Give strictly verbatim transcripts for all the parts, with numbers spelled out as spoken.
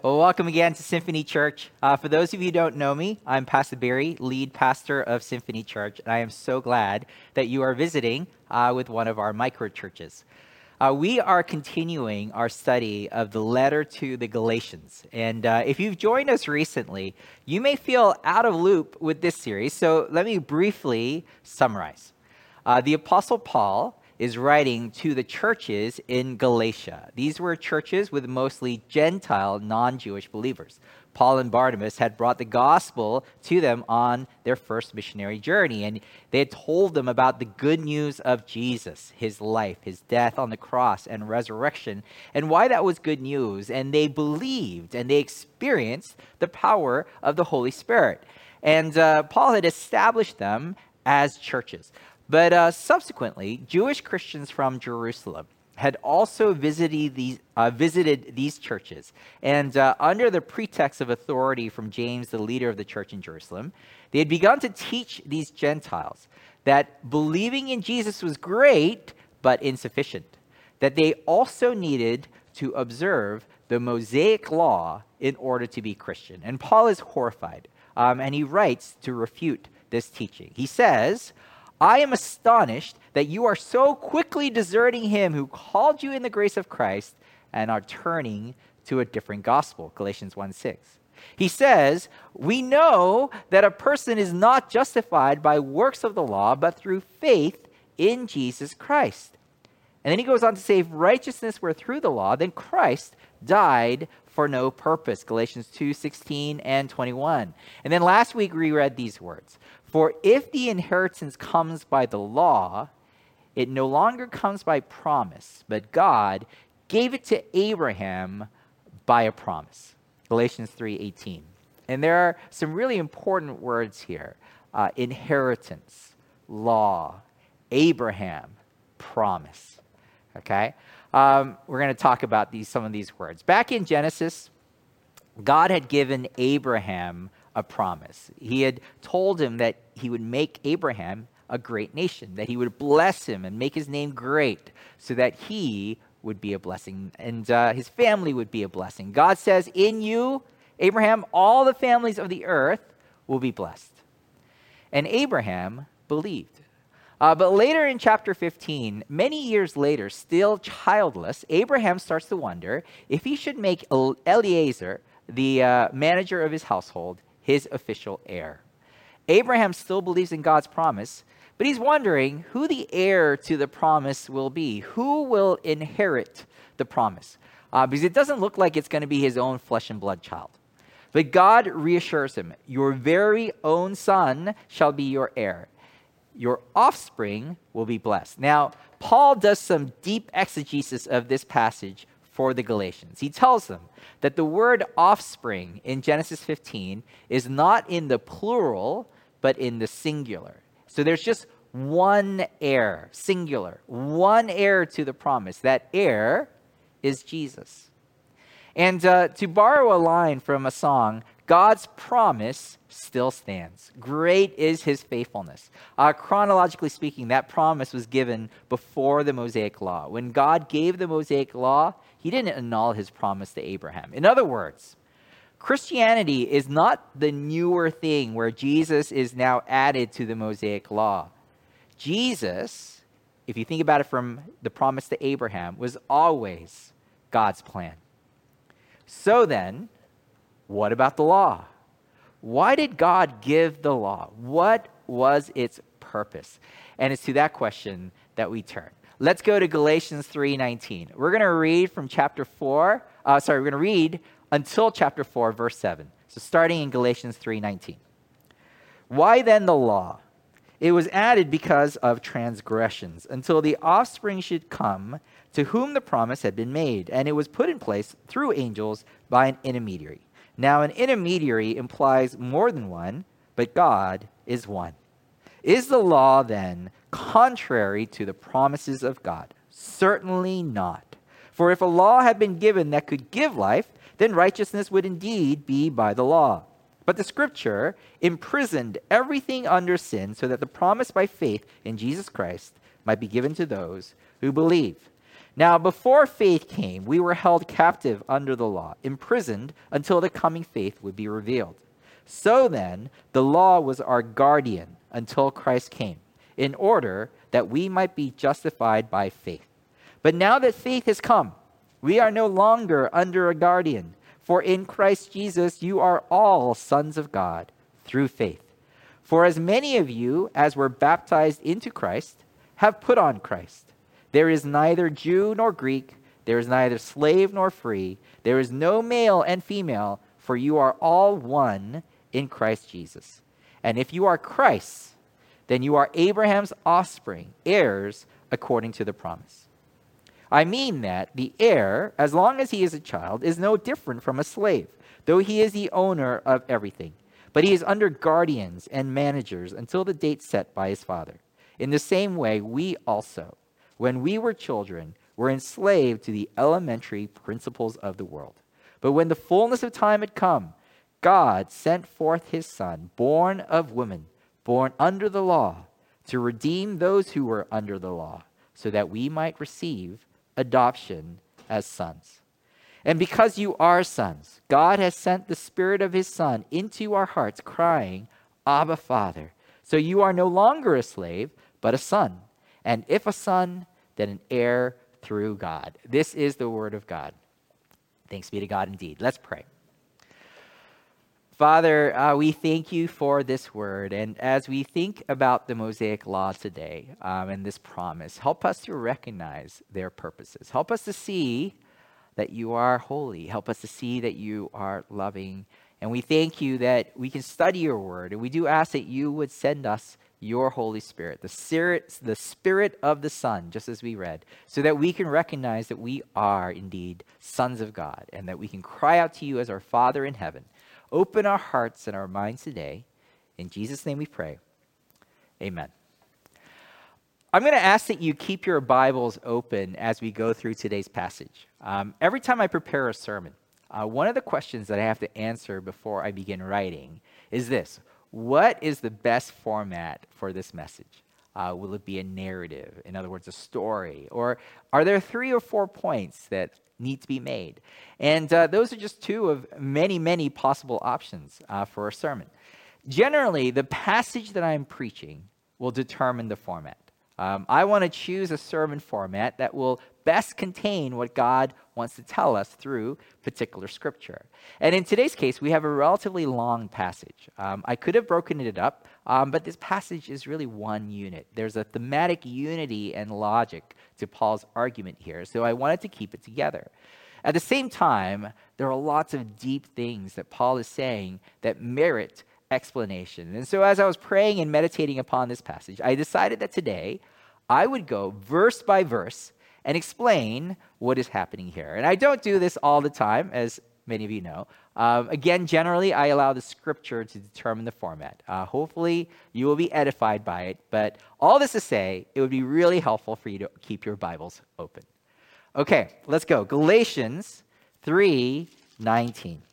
Well, welcome again to Symphony Church. Uh, for those of you who don't know me, I'm Pastor Barry, lead pastor of Symphony Church, and I am so glad that you are visiting uh, with one of our micro churches. Uh, we are continuing our study of the letter to the Galatians. And uh, if you've joined us recently, you may feel out of loop with this series. So let me briefly summarize. Uh, the Apostle Paul is writing to the churches in Galatia. These were churches with mostly Gentile, non-Jewish believers. Paul and Barnabas had brought the gospel to them on their first missionary journey, and they had told them about the good news of Jesus, his life, his death on the cross and resurrection, and why that was good news. And they believed and they experienced the power of the Holy Spirit. And uh, Paul had established them as churches. But uh, subsequently, Jewish Christians from Jerusalem had also visited these, uh, visited these churches. And uh, under the pretext of authority from James, the leader of the church in Jerusalem, they had begun to teach these Gentiles that believing in Jesus was great, but insufficient. That they also needed to observe the Mosaic law in order to be Christian. And Paul is horrified, um, and he writes to refute this teaching. He says, I am astonished that you are so quickly deserting him who called you in the grace of Christ and are turning to a different gospel, Galatians one six. He says, we know that a person is not justified by works of the law, but through faith in Jesus Christ. And then he goes on to say, if righteousness were through the law, then Christ died for no purpose, Galatians two sixteen and twenty-one. And then last week we read these words. For if the inheritance comes by the law, it no longer comes by promise, but God gave it to Abraham by a promise. Galatians three eighteen. And there are some really important words here. Uh, inheritance, law, Abraham, promise. Okay? Um, we're going to talk about these some of these words. Back in Genesis, God had given Abraham a promise. He had told him that he would make Abraham a great nation, that he would bless him and make his name great so that he would be a blessing and uh, his family would be a blessing. God says, in you, Abraham, all the families of the earth will be blessed. And Abraham believed. Uh, but later in chapter fifteen, many years later, still childless, Abraham starts to wonder if he should make Eliezer, the uh, manager of his household, his official heir. Abraham still believes in God's promise, but he's wondering who the heir to the promise will be. Who will inherit the promise? Uh, because it doesn't look like it's going to be his own flesh and blood child. But God reassures him, your very own son shall be your heir. Your offspring will be blessed. Now, Paul does some deep exegesis of this passage for the Galatians. He tells them that the word offspring in Genesis fifteen is not in the plural, but in the singular. So there's just one heir, singular, one heir to the promise. That heir is Jesus. And uh, to borrow a line from a song, God's promise still stands. Great is his faithfulness. Uh, chronologically speaking, that promise was given before the Mosaic law. When God gave the Mosaic law, he didn't annul his promise to Abraham. In other words, Christianity is not the newer thing where Jesus is now added to the Mosaic law. Jesus, if you think about it from the promise to Abraham, was always God's plan. So then, what about the law? Why did God give the law? What was its purpose? And it's to that question that we turn. Let's go to Galatians three nineteen. We're going to read from chapter four. Uh, sorry, we're going to read until chapter four, verse seven. So starting in Galatians three nineteen. Why then the law? It was added because of transgressions, until the offspring should come to whom the promise had been made. And it was put in place through angels by an intermediary. Now, an intermediary implies more than one, but God is one. Is the law then contrary to the promises of God? Certainly not. For if a law had been given that could give life, then righteousness would indeed be by the law. But the scripture imprisoned everything under sin so that the promise by faith in Jesus Christ might be given to those who believe. Now, before faith came, we were held captive under the law, imprisoned until the coming faith would be revealed. So then, the law was our guardian until Christ came, in order that we might be justified by faith. But now that faith has come, we are no longer under a guardian, for in Christ Jesus you are all sons of God through faith. For as many of you as were baptized into Christ have put on Christ. There is neither Jew nor Greek, there is neither slave nor free, there is no male and female, for you are all one in Christ Jesus. And if you are Christ's, then you are Abraham's offspring, heirs according to the promise. I mean that the heir, as long as he is a child, is no different from a slave, though he is the owner of everything. But he is under guardians and managers until the date set by his father. In the same way, we also, when we were children, were enslaved to the elementary principles of the world. But when the fullness of time had come, God sent forth his Son, born of woman, born under the law, to redeem those who were under the law, so that we might receive adoption as sons. And because you are sons, God has sent the Spirit of his Son into our hearts, crying, Abba, Father. So you are no longer a slave, but a son. And if a son, then an heir through God. This is the word of God. Thanks be to God indeed. Let's pray. Father, uh, we thank you for this word. And as we think about the Mosaic Law today um, and this promise, help us to recognize their purposes. Help us to see that you are holy. Help us to see that you are loving. And we thank you that we can study your word. And we do ask that you would send us your Holy Spirit, the Spirit, the Spirit of the Son, just as we read, so that we can recognize that we are indeed sons of God and that we can cry out to you as our Father in heaven. Open our hearts and our minds today. In Jesus' name we pray. Amen. I'm going to ask that you keep your Bibles open as we go through today's passage. Um, every time I prepare a sermon, uh, one of the questions that I have to answer before I begin writing is this: what is the best format for this message? Uh, will it be a narrative? In other words, a story? Or are there three or four points that need to be made? And uh, those are just two of many, many possible options uh, for a sermon. Generally, the passage that I'm preaching will determine the format. Um, I want to choose a sermon format that will best contain what God wants to tell us through particular scripture. And in today's case, we have a relatively long passage. Um, I could have broken it up, um, but this passage is really one unit. There's a thematic unity and logic to Paul's argument here, so I wanted to keep it together. At the same time, there are lots of deep things that Paul is saying that merit explanation. And so as I was praying and meditating upon this passage, I decided that today I would go verse by verse and explain what is happening here. And I don't do this all the time, as many of you know. Um, again, generally, I allow the scripture to determine the format. Uh, hopefully, you will be edified by it. But all this to say, it would be really helpful for you to keep your Bibles open. Okay, let's go. Galatians three nineteen.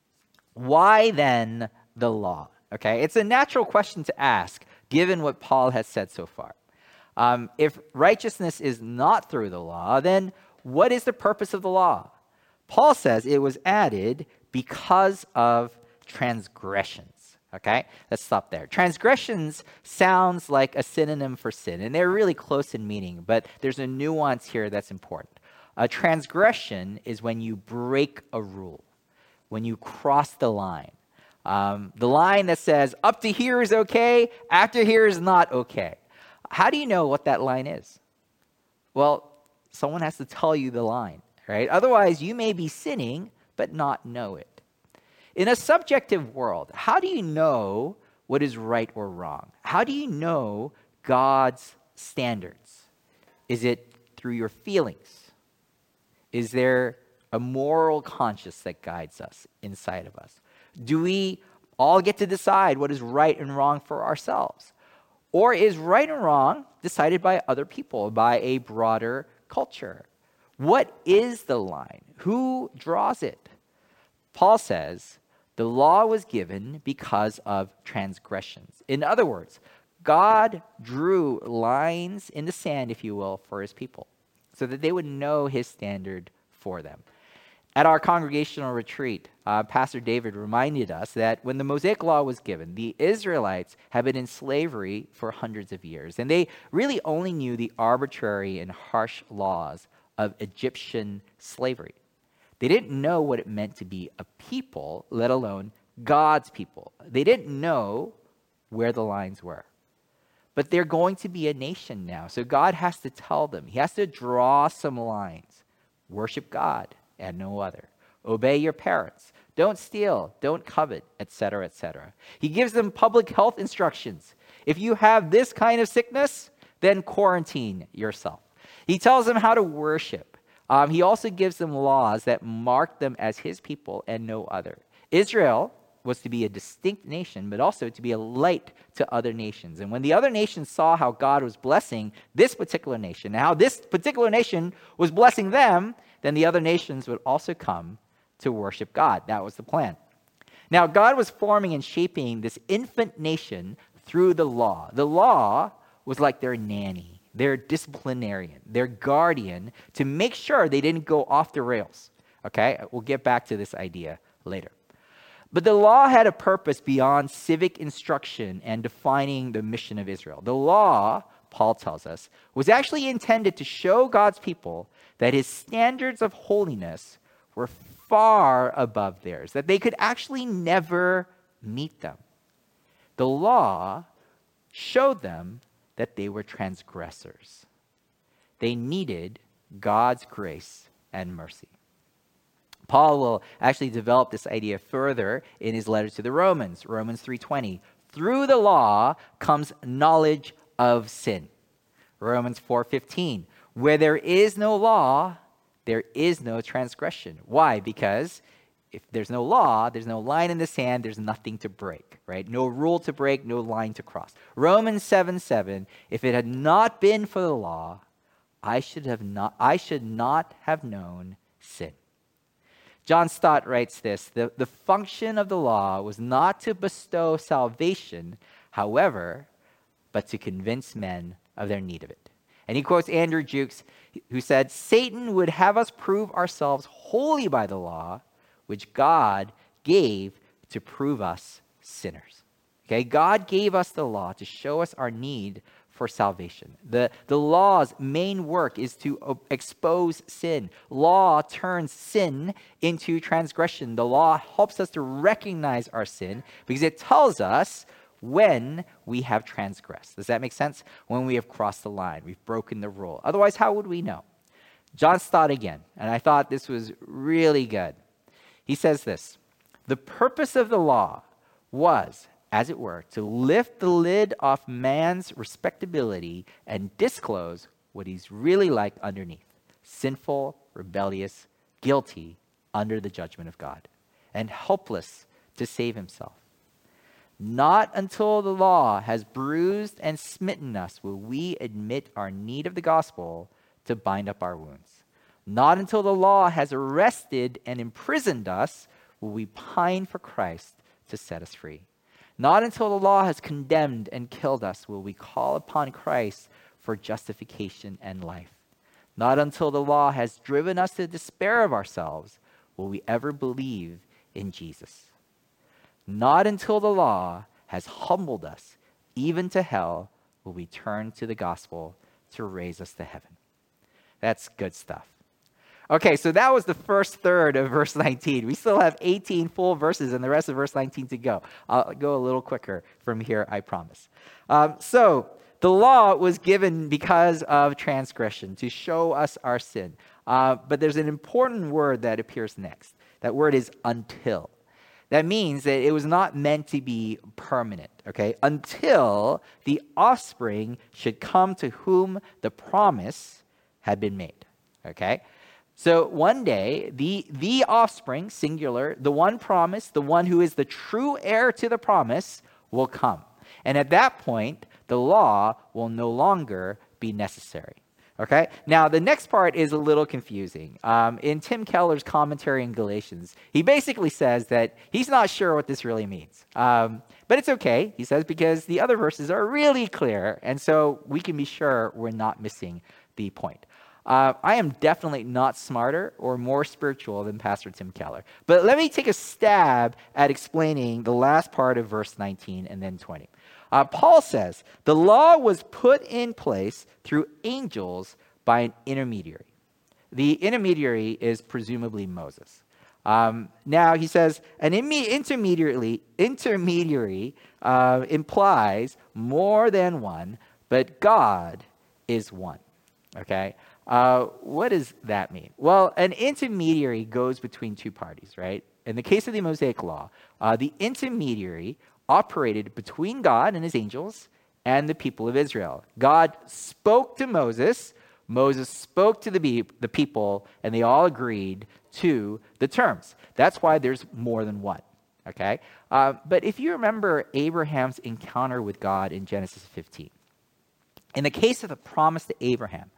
Why then the law? Okay, it's a natural question to ask, given what Paul has said so far. Um, if righteousness is not through the law, then what is the purpose of the law? Paul says it was added because of transgressions. Okay, let's stop there. Transgressions sounds like a synonym for sin, and they're really close in meaning, but there's a nuance here that's important. A transgression is when you break a rule, when you cross the line. Um, the line that says up to here is okay, after here is not okay. How do you know what that line is? Well, someone has to tell you the line, right? Otherwise, you may be sinning but not know it. In a subjective world, how do you know what is right or wrong? How do you know God's standards? Is it through your feelings? Is there a moral conscience that guides us inside of us? Do we all get to decide what is right and wrong for ourselves? Or is right and wrong decided by other people, by a broader culture? What is the line? Who draws it? Paul says the law was given because of transgressions. In other words, God drew lines in the sand, if you will, for his people. so that they would know his standard for them. At our congregational retreat, uh, Pastor David reminded us that when the Mosaic Law was given, the Israelites had been in slavery for hundreds of years, and they really only knew the arbitrary and harsh laws of Egyptian slavery. They didn't know what it meant to be a people, let alone God's people. They didn't know where the lines were. But they're going to be a nation now, so God has to tell them. He has to draw some lines. Worship God and no other. Obey your parents. Don't steal. Don't covet, et cetera, et cetera. He gives them public health instructions. If you have this kind of sickness, then quarantine yourself. He tells them how to worship. Um, he also gives them laws that mark them as his people and no other. Israel was to be a distinct nation, but also to be a light to other nations. And when the other nations saw how God was blessing this particular nation, and how this particular nation was blessing them, then the other nations would also come to worship God. That was the plan. Now, God was forming and shaping this infant nation through the law. The law was like their nanny, their disciplinarian, their guardian to make sure they didn't go off the rails. Okay, we'll get back to this idea later. But the law had a purpose beyond civic instruction and defining the mission of Israel. The law, Paul tells us, was actually intended to show God's people that his standards of holiness were far above theirs, that they could actually never meet them. The law showed them that they were transgressors. They needed God's grace and mercy. Paul will actually develop this idea further in his letter to the Romans, Romans three twenty. Through the law comes knowledge of sin. Romans four fifteen. Where there is no law, there is no transgression. Why? Because if there's no law, there's no line in the sand, there's nothing to break, right? No rule to break, no line to cross. Romans seven seven. If it had not been for the law, I should have not I should not have known sin. John Stott writes this, the, the function of the law was not to bestow salvation, however, but to convince men of their need of it. And he quotes Andrew Jukes, who said, Satan would have us prove ourselves holy by the law, which God gave to prove us sinners. Okay, God gave us the law to show us our need for salvation. The, the law's main work is to expose sin. Law turns sin into transgression. The law helps us to recognize our sin because it tells us when we have transgressed. Does that make sense? When we have crossed the line, we've broken the rule. Otherwise, how would we know? John Stott again, and I thought this was really good. He says this, the purpose of the law was, as it were, to lift the lid off man's respectability and disclose what he's really like underneath. Sinful, rebellious, guilty under the judgment of God, and helpless to save himself. Not until the law has bruised and smitten us will we admit our need of the gospel to bind up our wounds. Not until the law has arrested and imprisoned us will we pine for Christ to set us free. Not until the law has condemned and killed us will we call upon Christ for justification and life. Not until the law has driven us to despair of ourselves will we ever believe in Jesus. Not until the law has humbled us, even to hell, will we turn to the gospel to raise us to heaven. That's good stuff. Okay, so that was the first third of verse nineteen. We still have eighteen full verses and the rest of verse nineteen to go. I'll go a little quicker from here, I promise. Um, so the law was given because of transgression, to show us our sin. Uh, but there's an important word that appears next. That word is until. That means that it was not meant to be permanent, okay? Until the offspring should come to whom the promise had been made, okay? So one day, the, the offspring, singular, the one promised, the one who is the true heir to the promise, will come. And at that point, the law will no longer be necessary. Okay? Now, the next part is a little confusing. Um, in Tim Keller's commentary in Galatians, he basically says that he's not sure what this really means. Um, but it's okay, he says, because the other verses are really clear, and so we can be sure we're not missing the point. Uh, I am definitely not smarter or more spiritual than Pastor Tim Keller. But let me take a stab at explaining the last part of verse nineteen and then twenty. Uh, Paul says, the law was put in place through angels by an intermediary. The intermediary is presumably Moses. Um, now, he says, an intermediary, intermediary uh, implies more than one, but God is one. Okay? Uh, what does that mean? Well, an intermediary goes between two parties, right? In the case of the Mosaic Law, uh, the intermediary operated between God and his angels and the people of Israel. God spoke to Moses, Moses spoke to the, be- the people, and they all agreed to the terms. That's why there's more than one, okay? Uh, but if you remember Abraham's encounter with God in Genesis fifteen, in the case of the promise to Abraham,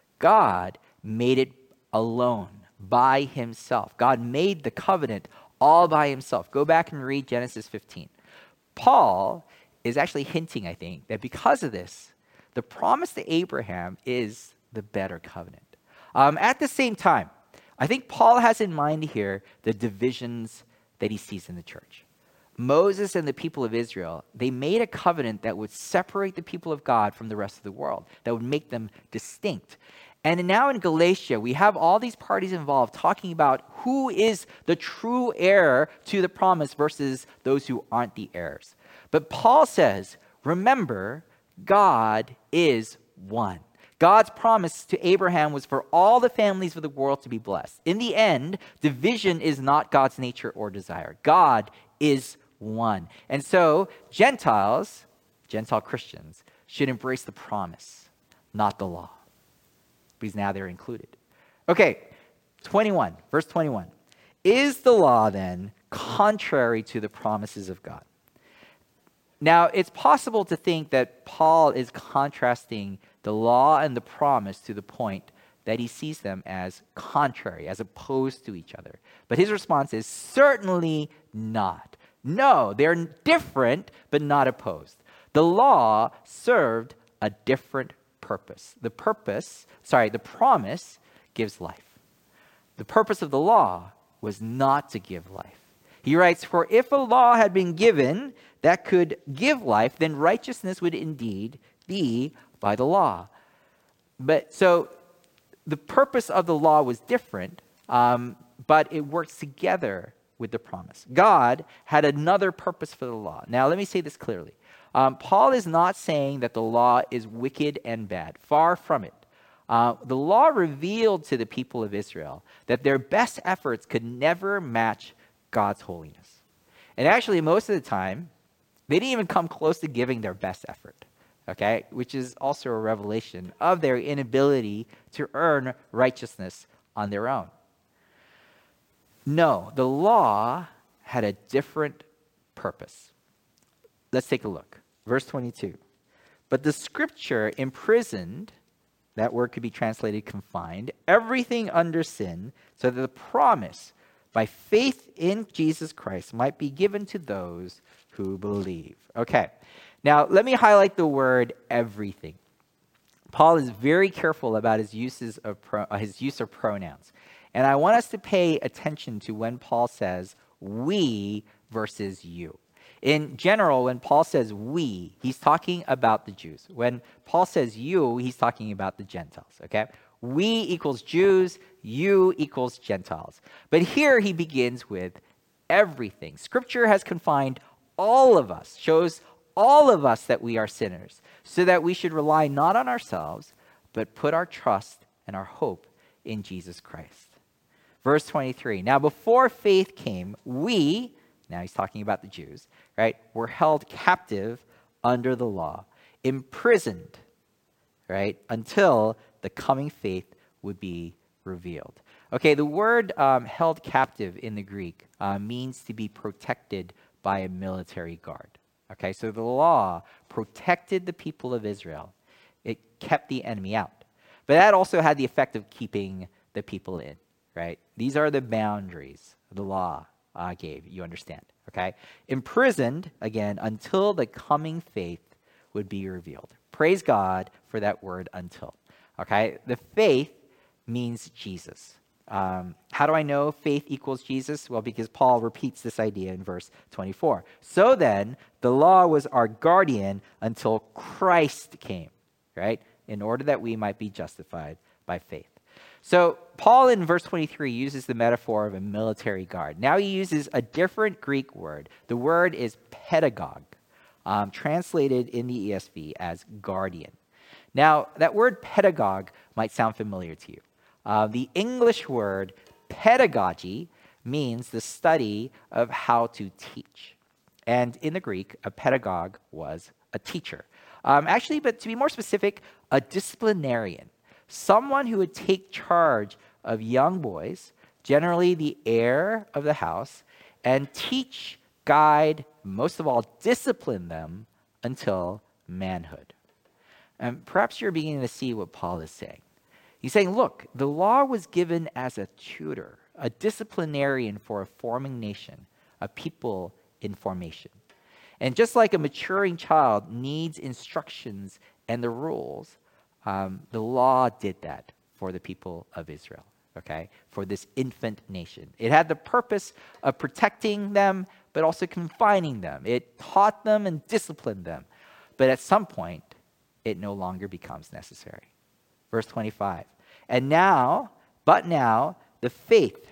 God made it alone, by himself. God made the covenant all by himself. Go back and read Genesis fifteen. Paul is actually hinting, I think, that because of this, the promise to Abraham is the better covenant. Um, at the same time, I think Paul has in mind here the divisions that he sees in the church. Moses and the people of Israel, they made a covenant that would separate the people of God from the rest of the world, that would make them distinct. And now in Galatia, we have all these parties involved talking about who is the true heir to the promise versus those who aren't the heirs. But Paul says, remember, God is one. God's promise to Abraham was for all the families of the world to be blessed. In the end, division is not God's nature or desire. God is one. And so Gentiles, Gentile Christians, should embrace the promise, not the law, because now they're included. Okay, twenty-one, verse twenty-one. Is the law then contrary to the promises of God? Now, it's possible to think that Paul is contrasting the law and the promise to the point that he sees them as contrary, as opposed to each other. But his response is certainly not. No, they're different, but not opposed. The law served a different purpose. The purpose, sorry, the promise gives life. The purpose of the law was not to give life. He writes, for if a law had been given that could give life, then righteousness would indeed be by the law. But so the purpose of the law was different, um, but it works together with the promise. God had another purpose for the law. Now, let me say this clearly. Um, Paul is not saying that the law is wicked and bad. Far from it. Uh, the law revealed to the people of Israel that their best efforts could never match God's holiness. And actually, most of the time, they didn't even come close to giving their best effort, okay? Which is also a revelation of their inability to earn righteousness on their own. No, the law had a different purpose. Let's take a look. Verse twenty-two. But the scripture imprisoned, that word could be translated confined, everything under sin, so that the promise by faith in Jesus Christ might be given to those who believe. Okay, now let me highlight the word everything. Paul is very careful about his uses of pro, uh, his use of pronouns. And I want us to pay attention to when Paul says we versus you. In general, when Paul says we, he's talking about the Jews. When Paul says you, he's talking about the Gentiles, okay? We equals Jews, you equals Gentiles. But here he begins with everything. Scripture has confined all of us, shows all of us that we are sinners, so that we should rely not on ourselves, but put our trust and our hope in Jesus Christ. Verse twenty-three, now before faith came, we, now he's talking about the Jews, right, were held captive under the law, imprisoned, right, until the coming faith would be revealed. Okay, the word um, held captive in the Greek uh, means to be protected by a military guard. Okay, so the law protected the people of Israel. It kept the enemy out. But that also had the effect of keeping the people in, right? These are the boundaries the law uh, gave, you understand, okay? Imprisoned, again, until the coming faith would be revealed. Praise God for that word until, okay? The faith means Jesus. Um, how do I know faith equals Jesus? Well, because Paul repeats this idea in verse twenty-four. So then, the law was our guardian until Christ came, right? In order that we might be justified by faith. So Paul in verse twenty-three uses the metaphor of a military guard. Now he uses a different Greek word. The word is pedagogue, um, translated in the E S V as guardian. Now, that word pedagogue might sound familiar to you. Uh, the English word pedagogy means the study of how to teach. And in the Greek, a pedagogue was a teacher. Um, actually, but to be more specific, a disciplinarian. Someone who would take charge of young boys, generally the heir of the house, and teach, guide, most of all, discipline them until manhood. And perhaps you're beginning to see what Paul is saying. He's saying, look, the law was given as a tutor, a disciplinarian for a forming nation, a people in formation. And just like a maturing child needs instructions and the rules, um, the law did that for the people of Israel, okay, for this infant nation. It had the purpose of protecting them, but also confining them. It taught them and disciplined them. But at some point, it no longer becomes necessary. Verse twenty-five, and now, but now, the faith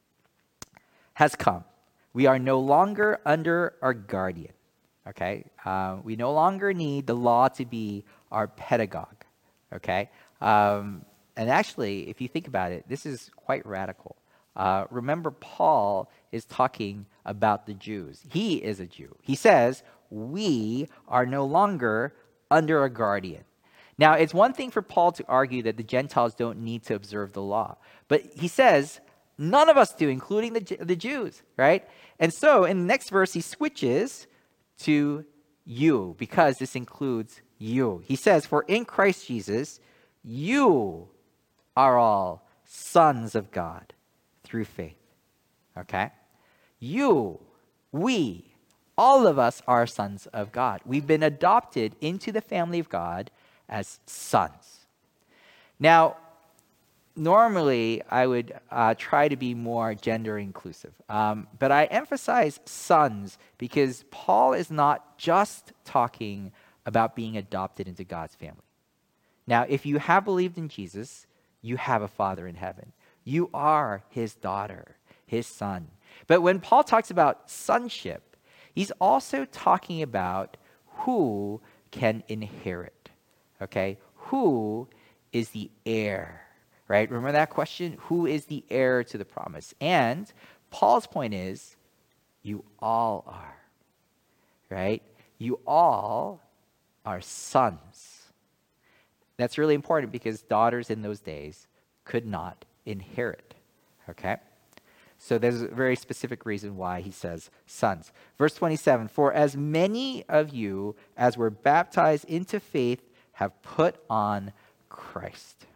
has come. We are no longer under our guardian, okay? Uh, we no longer need the law to be our pedagogue, okay? Um, and actually, if you think about it, this is quite radical. Uh, remember, Paul is talking about the Jews. He is a Jew. He says, we are no longer under a guardian. Now, it's one thing for Paul to argue that the Gentiles don't need to observe the law. But he says, none of us do, including the, the Jews, right? And so in the next verse, he switches to you, because this includes you. He says, for in Christ Jesus, you are all sons of God through faith, okay? You, we, all of us are sons of God. We've been adopted into the family of God as sons. Now, normally I would uh, try to be more gender inclusive, um, but I emphasize sons because Paul is not just talking about being adopted into God's family. Now, if you have believed in Jesus, you have a Father in heaven. You are his daughter, his son. But when Paul talks about sonship, he's also talking about who can inherit. Okay, who is the heir, right? Remember that question? Who is the heir to the promise? And Paul's point is, you all are, right? You all are sons. That's really important because daughters in those days could not inherit, okay? So there's a very specific reason why he says sons. Verse twenty-seven, for as many of you as were baptized into faith have put on Christ.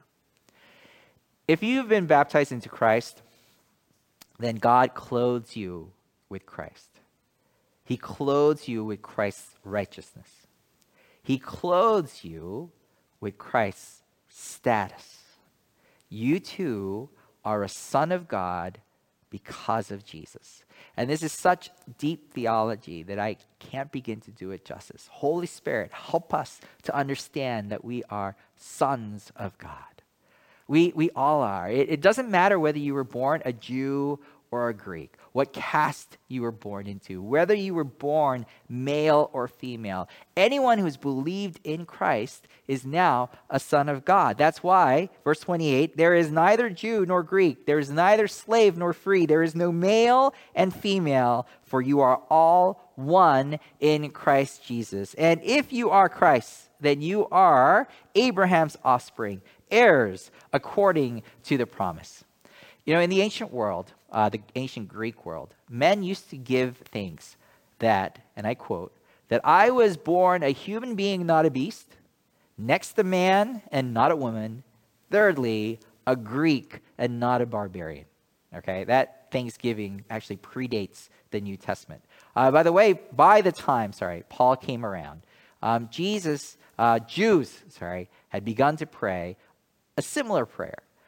If you've been baptized into Christ, then God clothes you with Christ. He clothes you with Christ's righteousness. He clothes you with Christ's status. You too are a son of God because of Jesus. And this is such deep theology that I can't begin to do it justice. Holy Spirit, help us to understand that we are sons of God. We, we all are. It, it doesn't matter whether you were born a Jew or a Greek, what caste you were born into, whether you were born male or female. Anyone who's believed in Christ is now a son of God. That's why, verse twenty-eight, there is neither Jew nor Greek, there is neither slave nor free, there is no male and female, for you are all one in Christ Jesus. And if you are Christ, then you are Abraham's offspring, heirs according to the promise. You know, in the ancient world, uh, the ancient Greek world, men used to give thanks that, and I quote, that I was born a human being, not a beast, next a man and not a woman, thirdly, a Greek and not a barbarian. Okay, that Thanksgiving actually predates the New Testament. Uh, by the way, by the time, sorry, Paul came around, um, Jesus, uh, Jews, sorry, had begun to pray a similar prayer.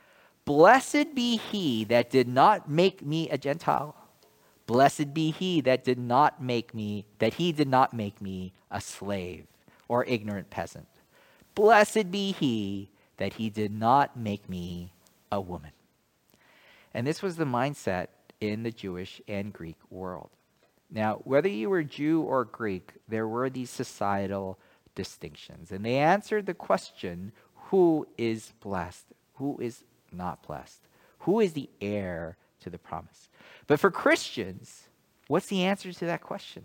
Blessed be he that did not make me a Gentile. Blessed be he that did not make me, that he did not make me a slave or ignorant peasant. Blessed be he that he did not make me a woman. And this was the mindset in the Jewish and Greek world. Now, whether you were Jew or Greek, there were these societal distinctions. And they answered the question, who is blessed? Who is not blessed? Who is the heir to the promise? But for Christians, what's the answer to that question?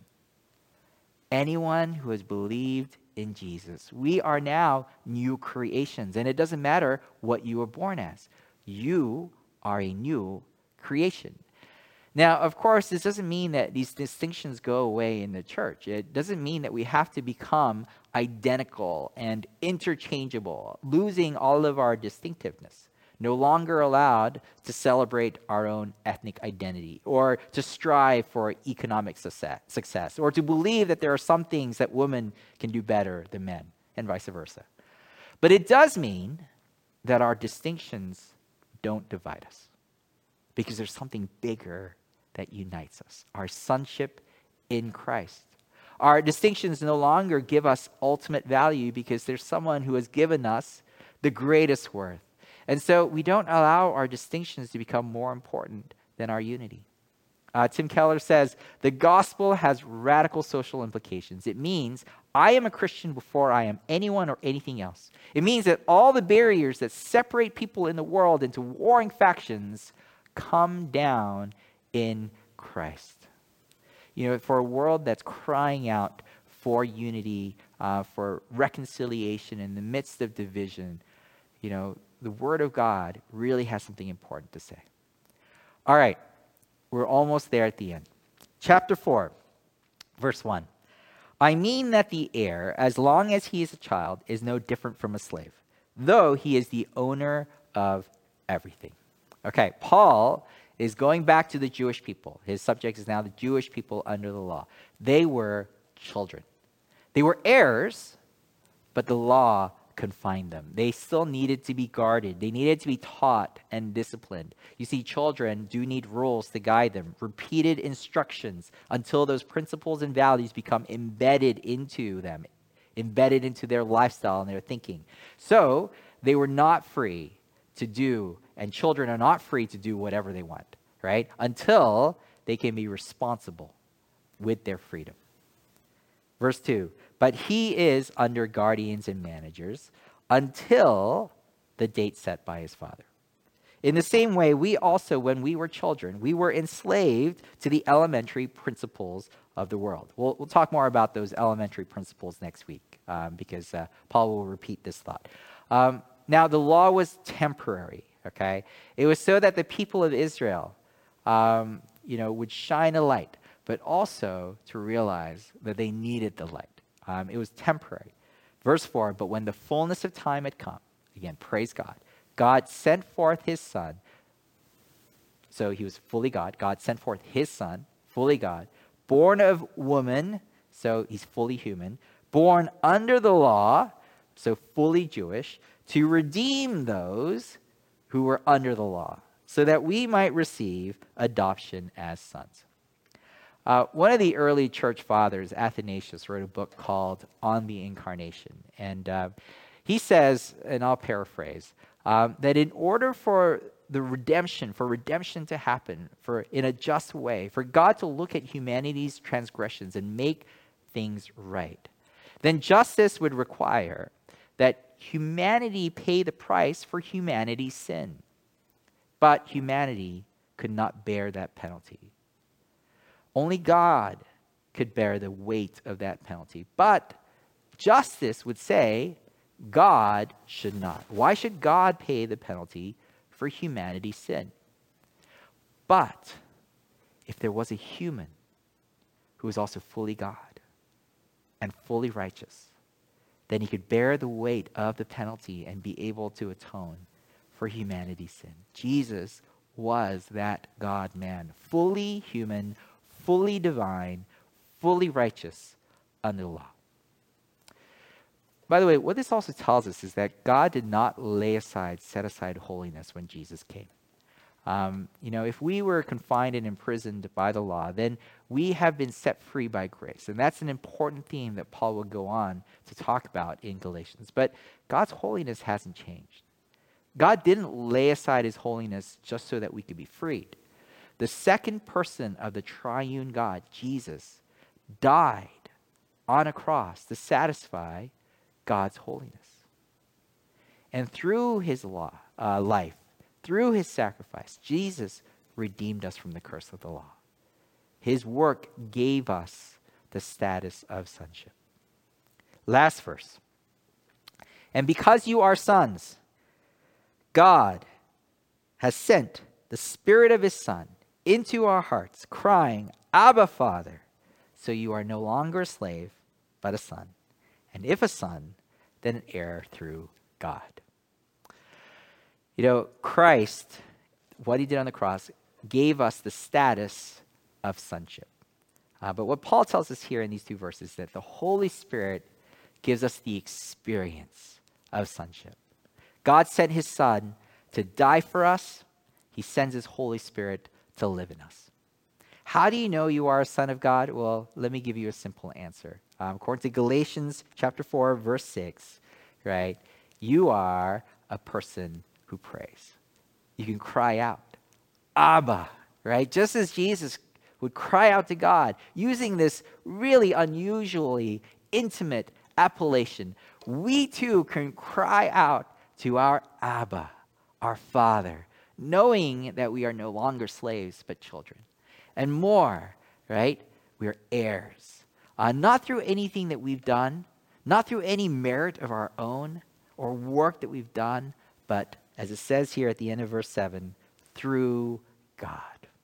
Anyone who has believed in Jesus. We are now new creations, and it doesn't matter what you were born as. You are a new creation. Now, of course, this doesn't mean that these distinctions go away in the church. It doesn't mean that we have to become identical and interchangeable, losing all of our distinctiveness. No longer allowed to celebrate our own ethnic identity or to strive for economic success or to believe that there are some things that women can do better than men and vice versa. But it does mean that our distinctions don't divide us because there's something bigger that unites us, our sonship in Christ. Our distinctions no longer give us ultimate value because there's someone who has given us the greatest worth. And so we don't allow our distinctions to become more important than our unity. Uh, Tim Keller says, the gospel has radical social implications. It means I am a Christian before I am anyone or anything else. It means that all the barriers that separate people in the world into warring factions come down in Christ. You know, for a world that's crying out for unity, uh, for reconciliation in the midst of division, you know, the Word of God really has something important to say. All right, we're almost there at the end. Chapter four, verse one. I mean that the heir, as long as he is a child, is no different from a slave, though he is the owner of everything. Okay, Paul is going back to the Jewish people. His subject is now the Jewish people under the law. They were children. They were heirs, but the law confined them. They still needed to be guarded. They needed to be taught and disciplined. You see, children do need rules to guide them, repeated instructions until those principles and values become embedded into them, embedded into their lifestyle and their thinking. So they were not free to do, and children are not free to do whatever they want, right? Until they can be responsible with their freedom. Verse two, but he is under guardians and managers until the date set by his father. In the same way, we also, when we were children, we were enslaved to the elementary principles of the world. We'll, we'll talk more about those elementary principles next week um, because uh, Paul will repeat this thought. Um, now, the law was temporary, okay? It was so that the people of Israel, um, you know, would shine a light, but also to realize that they needed the light. Um, it was temporary. Verse four, but when the fullness of time had come, again, praise God, God sent forth his son. So he was fully God. God sent forth his son, fully God, born of woman, so he's fully human, born under the law, so fully Jewish, to redeem those who were under the law, so that we might receive adoption as sons. Uh, one of the early church fathers, Athanasius, wrote a book called On the Incarnation. And uh, he says, and I'll paraphrase, um, that in order for the redemption, for redemption to happen for in a just way, for God to look at humanity's transgressions and make things right, then justice would require that humanity pay the price for humanity's sin. But humanity could not bear that penalty. Only God could bear the weight of that penalty. But justice would say God should not. Why should God pay the penalty for humanity's sin? But if there was a human who was also fully God and fully righteous, then he could bear the weight of the penalty and be able to atone for humanity's sin. Jesus was that God-man, fully human, fully divine, fully righteous under the law. By the way, what this also tells us is that God did not lay aside, set aside holiness when Jesus came. Um, you know, if we were confined and imprisoned by the law, then we have been set free by grace. And that's an important theme that Paul will go on to talk about in Galatians. But God's holiness hasn't changed. God didn't lay aside his holiness just so that we could be freed. The second person of the triune God, Jesus, died on a cross to satisfy God's holiness. And through his law, uh, life, through his sacrifice, Jesus redeemed us from the curse of the law. His work gave us the status of sonship. Last verse. And because you are sons, God has sent the Spirit of his Son into our hearts, crying, Abba, Father. So you are no longer a slave, but a son. And if a son, then an heir through God. You know, Christ, what he did on the cross, gave us the status of sonship. Uh, but what Paul tells us here in these two verses is that the Holy Spirit gives us the experience of sonship. God sent his Son to die for us. He sends his Holy Spirit to live in us. How do you know you are a son of God? Well, let me give you a simple answer. Um, according to Galatians chapter four, verse six, right? You are a person who prays. You can cry out, Abba, right? Just as Jesus would cry out to God using this really unusually intimate appellation, we too can cry out to our Abba, our Father, knowing that we are no longer slaves but children. And more, right? We are heirs. Uh, not through anything that we've done, not through any merit of our own or work that we've done, but as it says here at the end of verse seven, through God.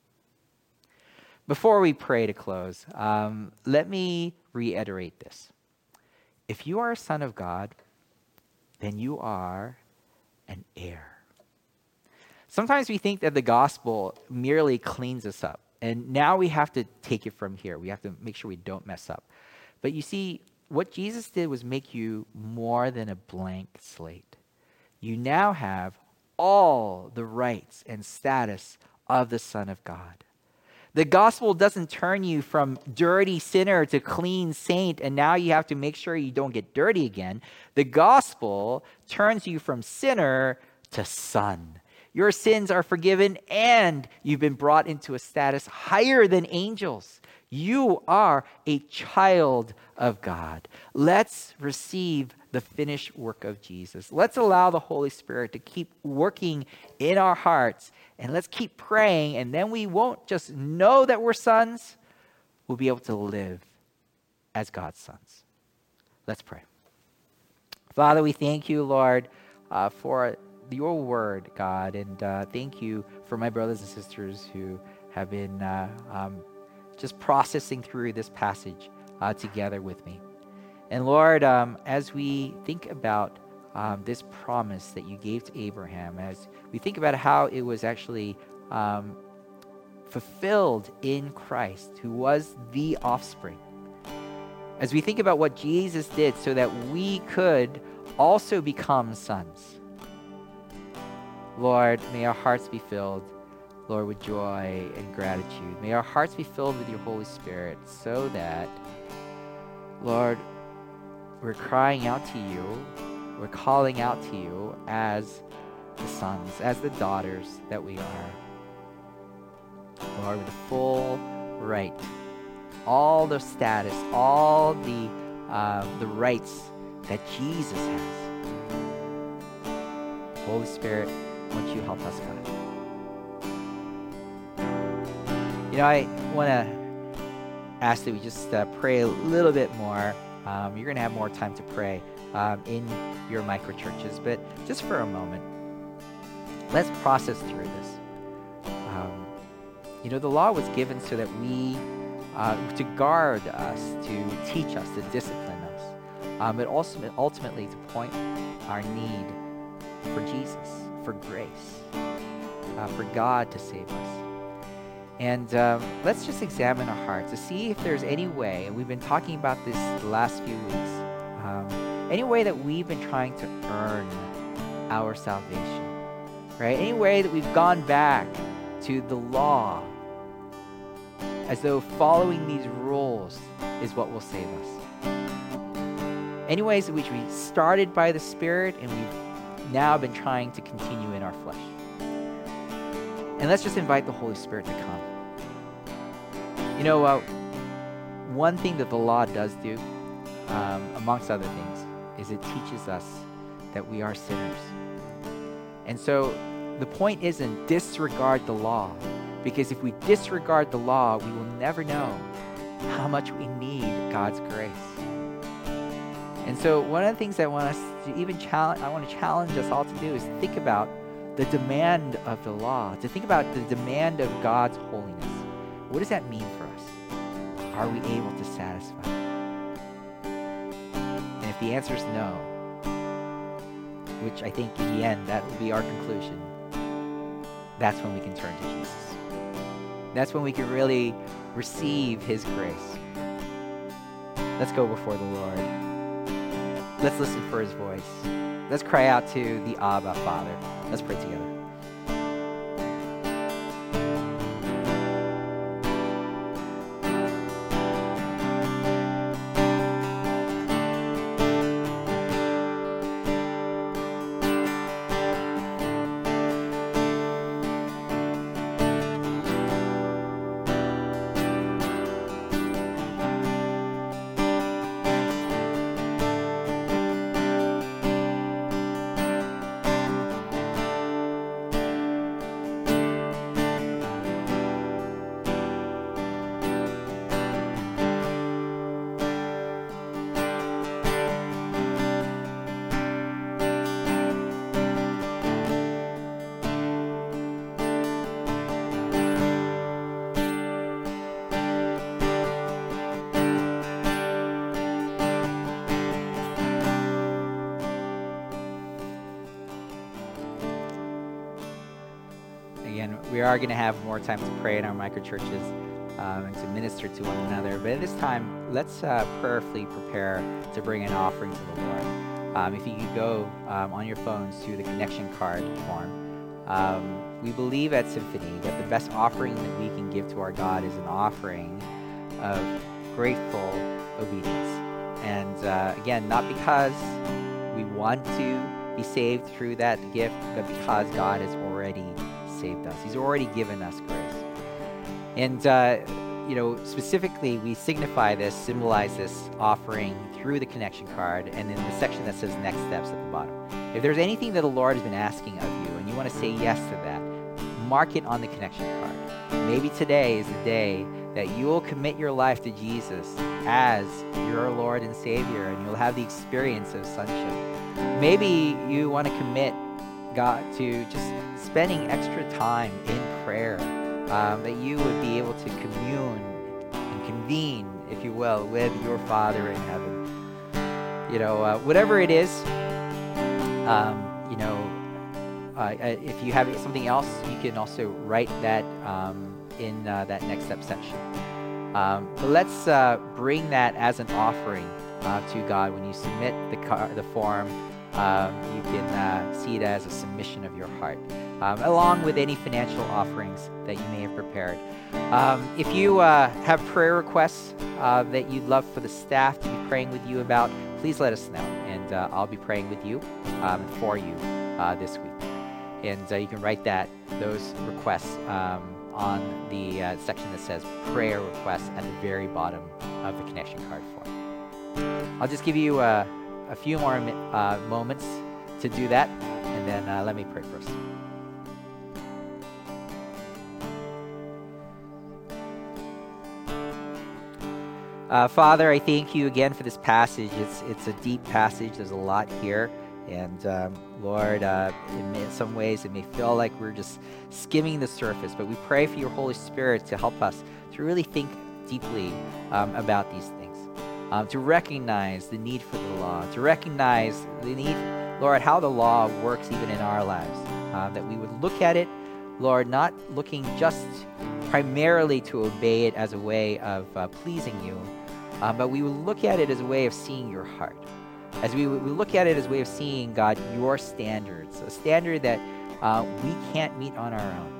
Before we pray to close, um, let me reiterate this. If you are a son of God, then you are an heir. Sometimes we think that the gospel merely cleans us up. And now we have to take it from here. We have to make sure we don't mess up. But you see, what Jesus did was make you more than a blank slate. You now have all the rights and status of the Son of God. The gospel doesn't turn you from dirty sinner to clean saint, and now you have to make sure you don't get dirty again. The gospel turns you from sinner to son. Your sins are forgiven, and you've been brought into a status higher than angels. You are a child of God. Let's receive the finished work of Jesus. Let's allow the Holy Spirit to keep working in our hearts, and let's keep praying, and then we won't just know that we're sons, we'll be able to live as God's sons. Let's pray. Father, we thank you, Lord, uh, for your word, God, and uh, thank you for my brothers and sisters who have been uh, um, just processing through this passage uh, together with me. And Lord, um, as we think about um, this promise that you gave to Abraham, as we think about how it was actually um, fulfilled in Christ, who was the offspring, as we think about what Jesus did so that we could also become sons, Lord, may our hearts be filled, Lord, with joy and gratitude. May our hearts be filled with your Holy Spirit so that, Lord, we're crying out to you, we're calling out to you as the sons, as the daughters that we are. Lord, with the full right, all the status, all the, uh, the rights that Jesus has. Holy Spirit, won't you help us, God? You know, I want to ask that we just uh, pray a little bit more. Um, you're going to have more time to pray um, in your micro churches, but just for a moment, let's process through this. Um, you know, the law was given so that we, uh, to guard us, to teach us, to discipline us, um, but also ultimately to point our need for Jesus, for grace, uh, for God to save us. And um, let's just examine our hearts to see if there's any way, and we've been talking about this the last few weeks, um, any way that we've been trying to earn our salvation, right? Any way that we've gone back to the law as though following these rules is what will save us. Any ways in which we started by the Spirit and we've now been trying to continue in our flesh. And let's just invite the Holy Spirit to come. You know, uh, one thing that the law does do, um, amongst other things, is it teaches us that we are sinners. And so the point isn't disregard the law, because if we disregard the law, we will never know how much we need God's grace. And so one of the things I want us to even challenge, I want to challenge us all to do is think about the demand of the law, to think about the demand of God's holiness. What does that mean for us? Are we able to satisfy? And if the answer is no, which I think in the end, that will be our conclusion, that's when we can turn to Jesus. That's when we can really receive his grace. Let's go before the Lord. Let's listen for his voice. Let's cry out to the Abba Father. Let's pray together. Again, we are going to have more time to pray in our microchurches um, and to minister to one another. But at this time, let's uh, prayerfully prepare to bring an offering to the Lord. Um, if you could go um, on your phones to the connection card form. Um, we believe at Symphony that the best offering that we can give to our God is an offering of grateful obedience. And uh, again, not because we want to be saved through that gift, but because God has already saved us. He's already given us grace. And, uh, you know, specifically, we signify this, symbolize this offering through the connection card and in the section that says next steps at the bottom. If there's anything that the Lord has been asking of you and you want to say yes to that, mark it on the connection card. Maybe today is the day that you will commit your life to Jesus as your Lord and Savior, and you'll have the experience of sonship. Maybe you want to commit God to just spending extra time in prayer, um, that you would be able to commune and convene, if you will, with your Father in heaven. You know, uh, whatever it is, um, you know, uh, if you have something else, you can also write that um, in uh, that next step section. Um, but let's uh, bring that as an offering uh, to God when you submit the car- the form. Um, you can uh, see it as a submission of your heart, um, along with any financial offerings that you may have prepared. Um, if you uh, have prayer requests uh, that you'd love for the staff to be praying with you about, please let us know, and uh, I'll be praying with you um, for you uh, this week. And uh, you can write that those requests um, on the uh, section that says prayer requests at the very bottom of the connection card form. I'll just give you a a few more uh, moments to do that, and then uh, let me pray first. Uh, Father, I thank you again for this passage. It's it's a deep passage. There's a lot here, and um, Lord, uh, in, in some ways it may feel like we're just skimming the surface, but we pray for your Holy Spirit to help us to really think deeply um, about these things. Um, to recognize the need for the law, to recognize the need, Lord, how the law works even in our lives, uh, that we would look at it, Lord, not looking just primarily to obey it as a way of uh, pleasing you, uh, but we would look at it as a way of seeing your heart, As we, we look at it as a way of seeing, God, your standards, a standard that uh, we can't meet on our own,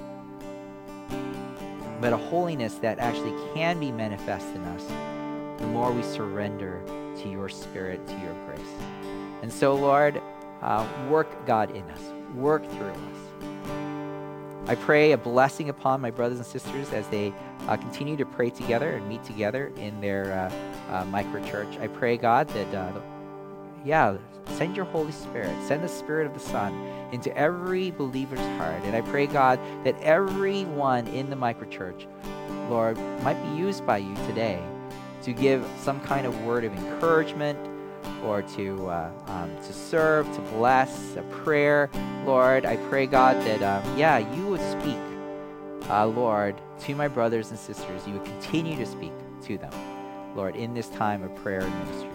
but a holiness that actually can be manifest in us the more we surrender to your Spirit, to your grace. And so, Lord, uh, work, God, in us. Work through us. I pray a blessing upon my brothers and sisters as they uh, continue to pray together and meet together in their uh, uh, micro-church. I pray, God, that, uh, yeah, send your Holy Spirit, send the Spirit of the Son into every believer's heart. And I pray, God, that everyone in the micro-church, Lord, might be used by you today to give some kind of word of encouragement, or to uh, um, to serve, to bless, a prayer. Lord, I pray, God, that, um, yeah, you would speak, uh, Lord, to my brothers and sisters. You would continue to speak to them, Lord, in this time of prayer and ministry.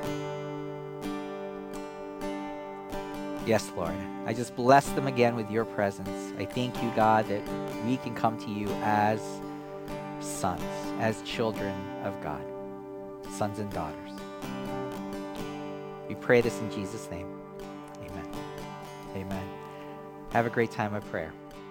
Yes, Lord, I just bless them again with your presence. I thank you, God, that we can come to you as sons, as children of God, sons and daughters. We pray this in Jesus' name. Amen. Amen. Have a great time of prayer.